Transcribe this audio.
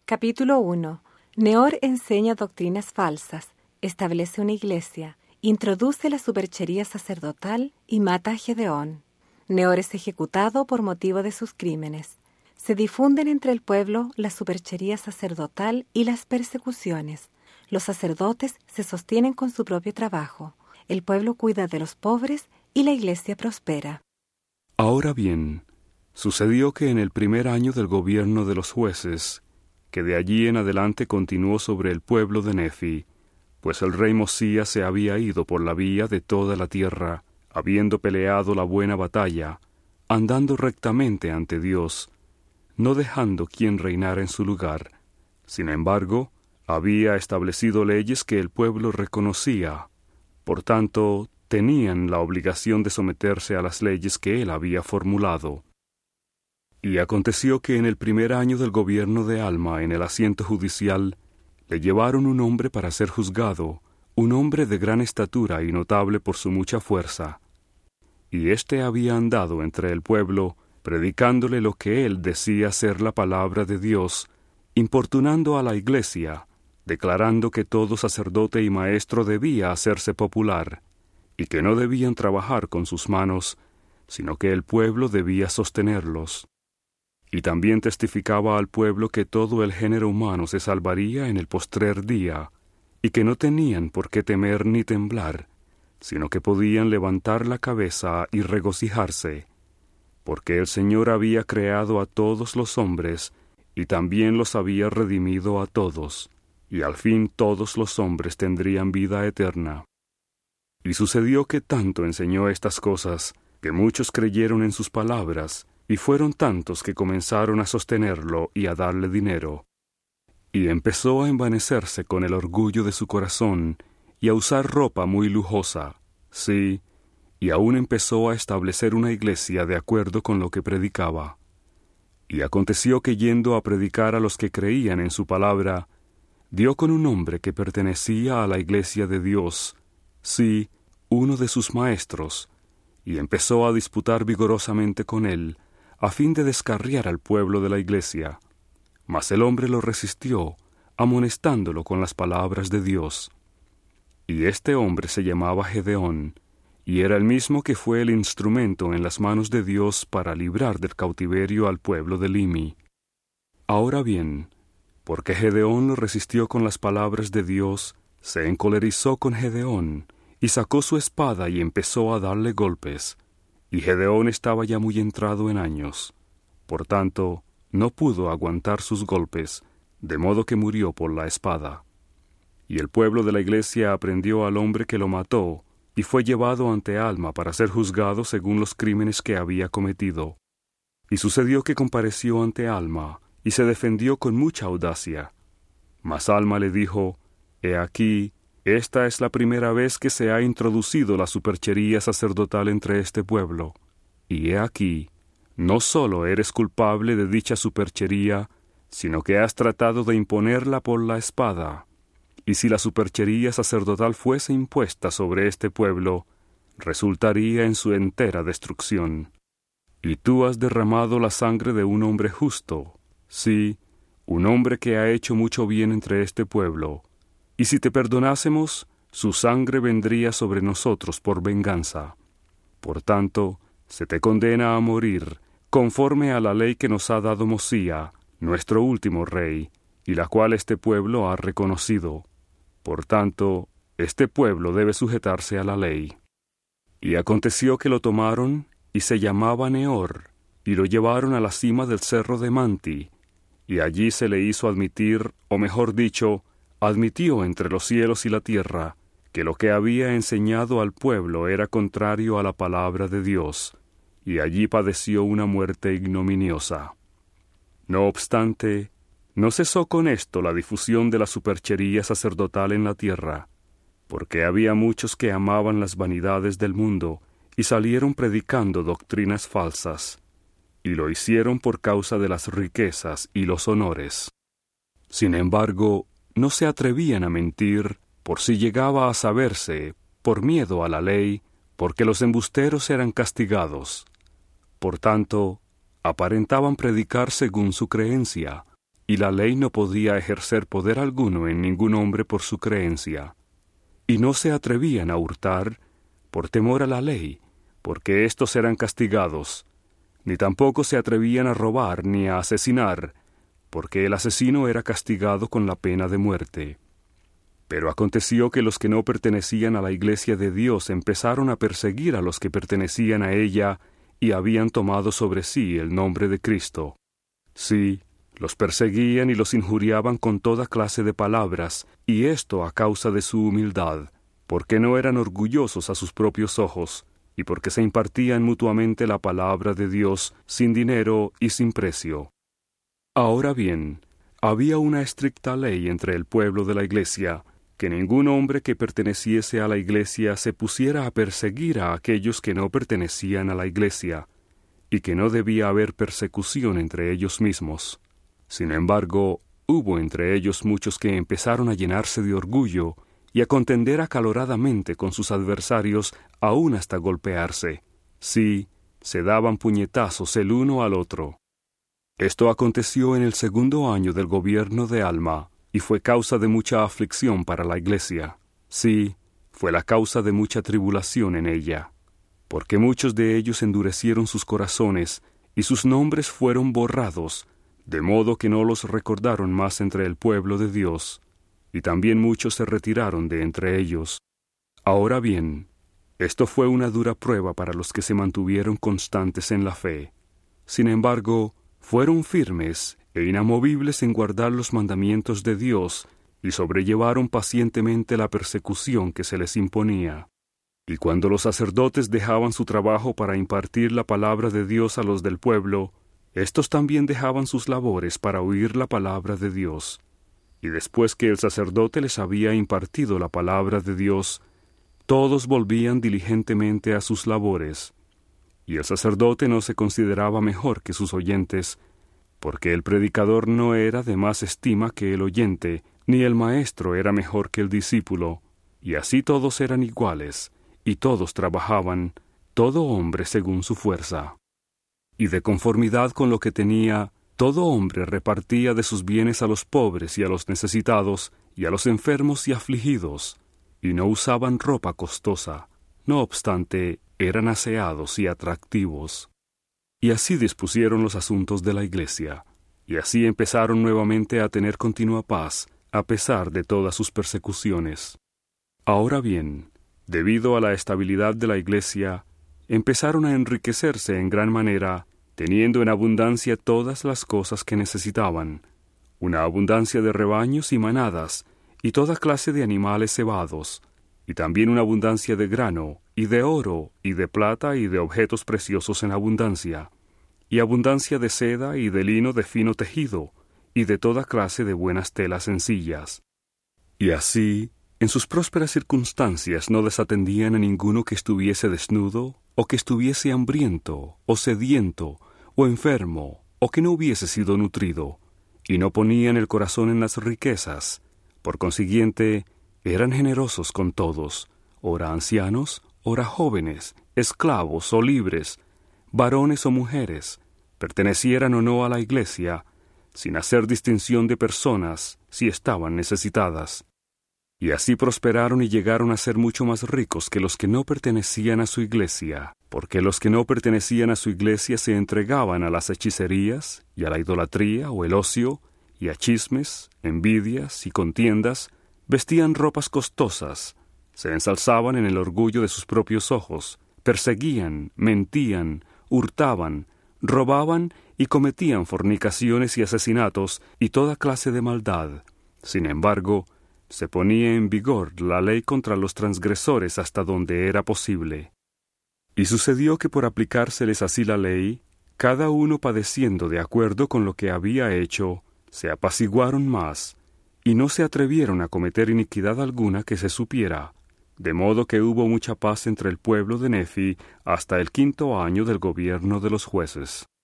Capítulo 1. Neor enseña doctrinas falsas, establece una iglesia, introduce la superchería sacerdotal y mata a Gedeón. Neor es ejecutado por motivo de sus crímenes. Se difunden entre el pueblo la superchería sacerdotal y las persecuciones. Los sacerdotes se sostienen con su propio trabajo. El pueblo cuida de los pobres y la iglesia prospera. Ahora bien, sucedió que en el primer año del gobierno de los jueces, que de allí en adelante continuó sobre el pueblo de Nefi, pues el rey Mosías se había ido por la vía de toda la tierra, habiendo peleado la buena batalla, andando rectamente ante Dios, no dejando quien reinara en su lugar. Sin embargo, había establecido leyes que el pueblo reconocía. Por tanto, tenían la obligación de someterse a las leyes que él había formulado. Y aconteció que en el primer año del gobierno de Alma en el asiento judicial, le llevaron un hombre para ser juzgado, un hombre de gran estatura y notable por su mucha fuerza. Y éste había andado entre el pueblo, predicándole lo que él decía ser la palabra de Dios, importunando a la iglesia, declarando que todo sacerdote y maestro debía hacerse popular, y que no debían trabajar con sus manos, sino que el pueblo debía sostenerlos. Y también testificaba al pueblo que todo el género humano se salvaría en el postrer día, y que no tenían por qué temer ni temblar, sino que podían levantar la cabeza y regocijarse, porque el Señor había creado a todos los hombres, y también los había redimido a todos, y al fin todos los hombres tendrían vida eterna. Y sucedió que tanto enseñó estas cosas, que muchos creyeron en sus palabras, y fueron tantos que comenzaron a sostenerlo y a darle dinero. Y empezó a envanecerse con el orgullo de su corazón, y a usar ropa muy lujosa, sí, y aún empezó a establecer una iglesia de acuerdo con lo que predicaba. Y aconteció que yendo a predicar a los que creían en su palabra, dio con un hombre que pertenecía a la iglesia de Dios, sí, uno de sus maestros, y empezó a disputar vigorosamente con él, a fin de descarriar al pueblo de la iglesia. Mas el hombre lo resistió, amonestándolo con las palabras de Dios. Y este hombre se llamaba Gedeón, y era el mismo que fue el instrumento en las manos de Dios para librar del cautiverio al pueblo de Limi. Ahora bien, porque Gedeón lo resistió con las palabras de Dios, se encolerizó con Gedeón, y sacó su espada y empezó a darle golpes. Y Gedeón estaba ya muy entrado en años. Por tanto, no pudo aguantar sus golpes, de modo que murió por la espada. Y el pueblo de la iglesia aprendió al hombre que lo mató, y fue llevado ante Alma para ser juzgado según los crímenes que había cometido. Y sucedió que compareció ante Alma, y se defendió con mucha audacia. Mas Alma le dijo: He aquí, esta es la primera vez que se ha introducido la superchería sacerdotal entre este pueblo. Y he aquí, no solo eres culpable de dicha superchería, sino que has tratado de imponerla por la espada. Y si la superchería sacerdotal fuese impuesta sobre este pueblo, resultaría en su entera destrucción. Y tú has derramado la sangre de un hombre justo, sí, un hombre que ha hecho mucho bien entre este pueblo. Y si te perdonásemos, su sangre vendría sobre nosotros por venganza. Por tanto, se te condena a morir, conforme a la ley que nos ha dado Mosía, nuestro último rey, y la cual este pueblo ha reconocido. Por tanto, este pueblo debe sujetarse a la ley. Y aconteció que lo tomaron, y se llamaba Neor, y lo llevaron a la cima del cerro de Manti, y allí se le hizo admitir, o mejor dicho, admitió entre los cielos y la tierra, que lo que había enseñado al pueblo era contrario a la palabra de Dios, y allí padeció una muerte ignominiosa. No obstante, no cesó con esto la difusión de la superchería sacerdotal en la tierra, porque había muchos que amaban las vanidades del mundo, y salieron predicando doctrinas falsas, y lo hicieron por causa de las riquezas y los honores. Sin embargo, no se atrevían a mentir, por si llegaba a saberse, por miedo a la ley, porque los embusteros eran castigados. Por tanto, aparentaban predicar según su creencia, y la ley no podía ejercer poder alguno en ningún hombre por su creencia. Y no se atrevían a hurtar por temor a la ley, porque éstos eran castigados, ni tampoco se atrevían a robar ni a asesinar, porque el asesino era castigado con la pena de muerte. Pero aconteció que los que no pertenecían a la iglesia de Dios empezaron a perseguir a los que pertenecían a ella y habían tomado sobre sí el nombre de Cristo. Sí, los perseguían y los injuriaban con toda clase de palabras, y esto a causa de su humildad, porque no eran orgullosos a sus propios ojos, y porque se impartían mutuamente la palabra de Dios sin dinero y sin precio. Ahora bien, había una estricta ley entre el pueblo de la iglesia, que ningún hombre que perteneciese a la iglesia se pusiera a perseguir a aquellos que no pertenecían a la iglesia, y que no debía haber persecución entre ellos mismos. Sin embargo, hubo entre ellos muchos que empezaron a llenarse de orgullo y a contender acaloradamente con sus adversarios, aún hasta golpearse. Sí, se daban puñetazos el uno al otro. Esto aconteció en el 2º año del gobierno de Alma, y fue causa de mucha aflicción para la iglesia. Sí, fue la causa de mucha tribulación en ella, porque muchos de ellos endurecieron sus corazones, y sus nombres fueron borrados, de modo que no los recordaron más entre el pueblo de Dios, y también muchos se retiraron de entre ellos. Ahora bien, esto fue una dura prueba para los que se mantuvieron constantes en la fe. Sin embargo, fueron firmes e inamovibles en guardar los mandamientos de Dios, y sobrellevaron pacientemente la persecución que se les imponía. Y cuando los sacerdotes dejaban su trabajo para impartir la palabra de Dios a los del pueblo, éstos también dejaban sus labores para oír la palabra de Dios. Y después que el sacerdote les había impartido la palabra de Dios, todos volvían diligentemente a sus labores. Y el sacerdote no se consideraba mejor que sus oyentes, porque el predicador no era de más estima que el oyente, ni el maestro era mejor que el discípulo, y así todos eran iguales, y todos trabajaban, todo hombre según su fuerza. Y de conformidad con lo que tenía, todo hombre repartía de sus bienes a los pobres y a los necesitados, y a los enfermos y afligidos, y no usaban ropa costosa, no obstante, eran aseados y atractivos. Y así dispusieron los asuntos de la iglesia, y así empezaron nuevamente a tener continua paz, a pesar de todas sus persecuciones. Ahora bien, debido a la estabilidad de la iglesia, empezaron a enriquecerse en gran manera, teniendo en abundancia todas las cosas que necesitaban, una abundancia de rebaños y manadas, y toda clase de animales cebados, y también una abundancia de grano, y de oro, y de plata, y de objetos preciosos en abundancia, y abundancia de seda y de lino de fino tejido, y de toda clase de buenas telas sencillas. Y así, en sus prósperas circunstancias no desatendían a ninguno que estuviese desnudo, o que estuviese hambriento, o sediento, o enfermo, o que no hubiese sido nutrido, y no ponían el corazón en las riquezas. Por consiguiente, eran generosos con todos, ora ancianos, ora jóvenes, esclavos o libres, varones o mujeres, pertenecieran o no a la iglesia, sin hacer distinción de personas si estaban necesitadas. Y así prosperaron y llegaron a ser mucho más ricos que los que no pertenecían a su iglesia, porque los que no pertenecían a su iglesia se entregaban a las hechicerías, y a la idolatría o el ocio, y a chismes, envidias y contiendas, vestían ropas costosas, se ensalzaban en el orgullo de sus propios ojos, perseguían, mentían, hurtaban, robaban y cometían fornicaciones y asesinatos y toda clase de maldad. Sin embargo, se ponía en vigor la ley contra los transgresores hasta donde era posible. Y sucedió que por aplicárseles así la ley, cada uno padeciendo de acuerdo con lo que había hecho, se apaciguaron más, y no se atrevieron a cometer iniquidad alguna que se supiera, de modo que hubo mucha paz entre el pueblo de Nefi hasta el 5º año del gobierno de los jueces.